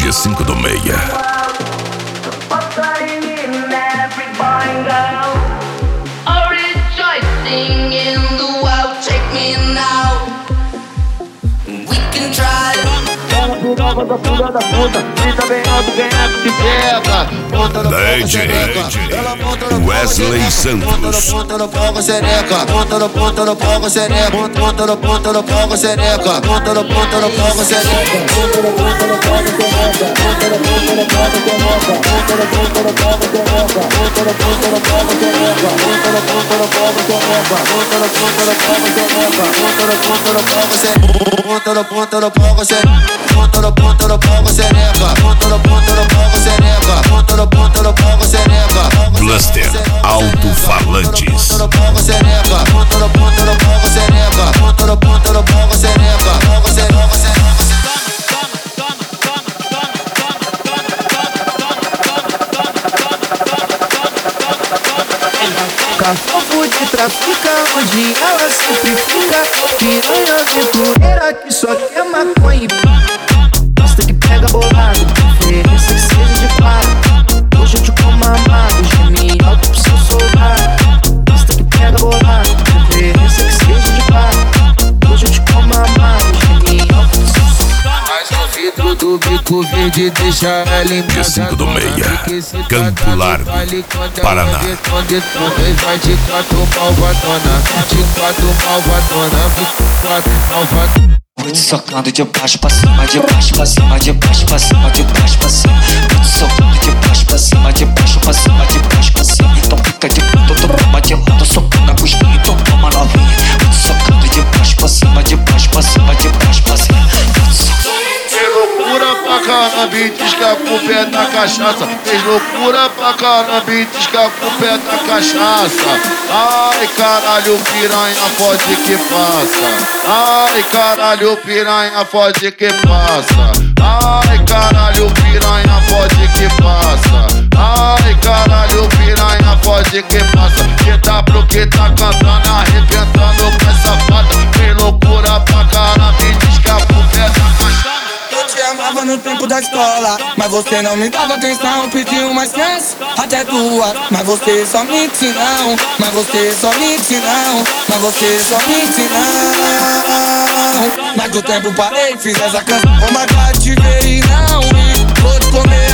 de 5 do meia. Nova da filha da puta, grita bem alto, quem é que te pega? Monta no DJ Wesley Santos. Monta no palco sereca, monta no palco sereca, monta no palco sereca, monta no palco sereca, monta no palco sereca, monta no palco sereca, monta no palco sereca, monta no palco sereca, monta no palco sereca, monta no palco sereca, monta no palco sereca, monta no palco sereca, monta no palco sereca, monta no palco sereca, monta no palco sereca. Cluster Alto-Falantes. Monta no palco sereca, monta no palco sereca, monta no palco sereca, palco sereca. Cafofo de trafica, onde ela sempre fica. Piranha aventureira que só quer maconha e pá. Gosta que pega bolado, ofereça que seja de pá. Hoje eu te como amado, geme alto pro seu soldado. Gosta que pega bolado, ofereça que seja de pá. Hoje eu te como amado, geme alto pro seu soldado. Mas no vidro do bico verde deixa ela em De 5 do meia, Campo Largo, Paraná. Dois vai de 4 malvadona, de 4 malvadona, 24 malvadona. Vou te socando de baixo pra cima, de baixo pra cima, de baixo pra cima, de baixo pra cima. Vou te socando de baixo pra cima, de baixo pra cima, de baixo pra cima. Então fica de puta, tu toma de lado, socando a cosquinha, então toma novinha. Vou te socando de baixo pra cima, de baixo pra cima, de baixo pra cima. Fez loucura pra caramba e diz que a culpa é da cachaça. Fez loucura pra caramba e diz que a culpa é da cachaça. Ai caralho, piranha, pode que passa. Ai caralho, piranha, pode que passa. Ai caralho, piranha, pode que passa. Ai caralho, piranha, pode que passa. Que tá cantando, arrebentando com essa fada. Fez loucura pra caramba e diz que a culpa é da cachaça. Eu te amava no tempo da escola, mas você não me dava atenção. Pediu mais chance, até duas, mas você só me ensinou. Mas você só me ensinou, mas você só me ensinou. Mas do tempo parei, fiz essa canção, vou marcar te ver e não ir. Vou te comer